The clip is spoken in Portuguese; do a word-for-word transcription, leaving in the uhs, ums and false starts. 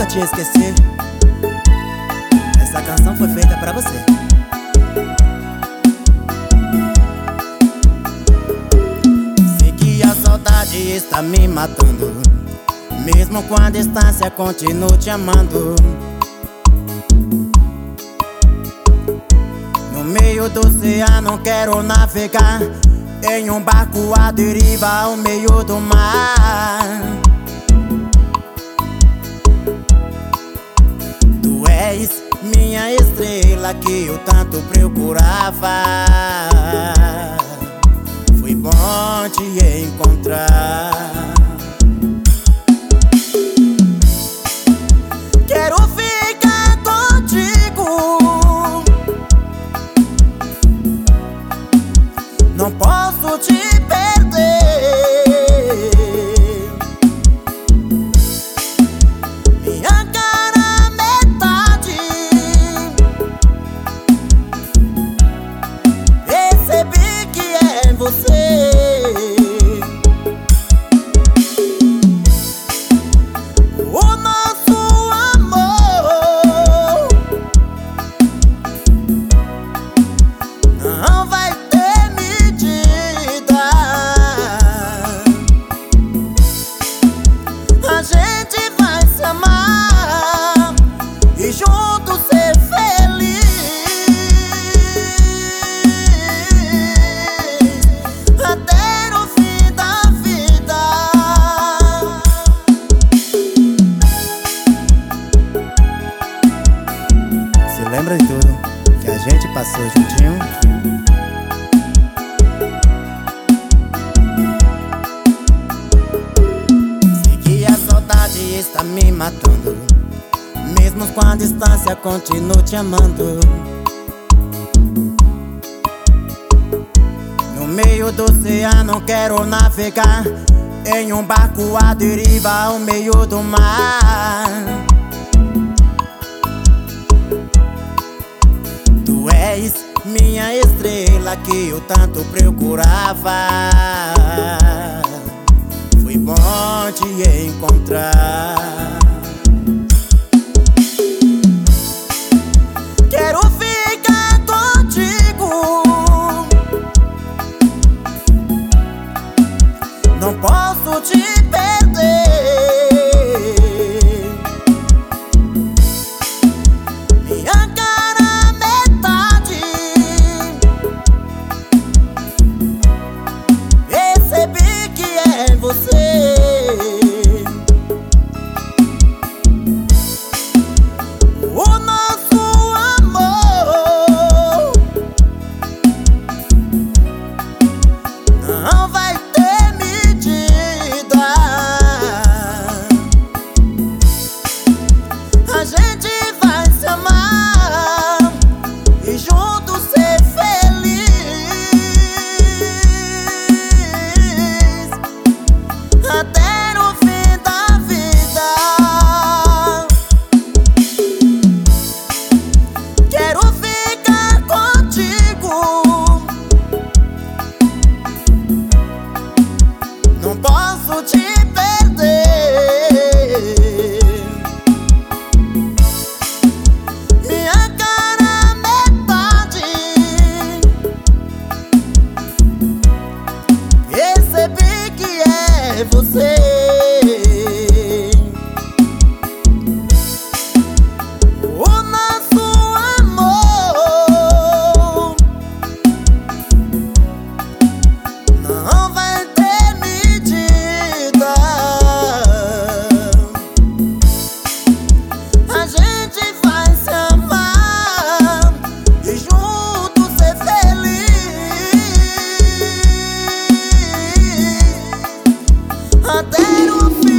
te esquecer. Essa canção foi feita pra você. Sei que a saudade está me matando, mesmo com a distância continuo te amando. No meio do oceano quero navegar em um barco à deriva ao meio do mar. Tu és minha estrela que eu tanto procurava. Foi bom te encontrar. Quero ficar contigo, não posso te perder. Minha cara metade, percebi que é você. O nosso amor não vai ter medida. A gente vai se amar e juntos ser feliz até o fim da vida. Se lembra de tudo que a gente passou juntinho? Sei que a saudade está me matando, mesmo com a distância continuo te amando. No meio do oceano quero navegar em um barco à deriva ao meio do mar. Tu és minha estrela que eu tanto procurava. Foi bom te encontrar. Quero ficar contigo, não posso te perder. Minha cara metade, percebi que é você. O nosso amor não vai ter medida. A gente vai se amar e juntos ser feliz até o fim da vida. Quero ficar contigo, não posso te perder. Minha cara metade, percebi que é você. O nosso amor não vai ter medida. A gente vai se amar e juntos ser feliz até o fim.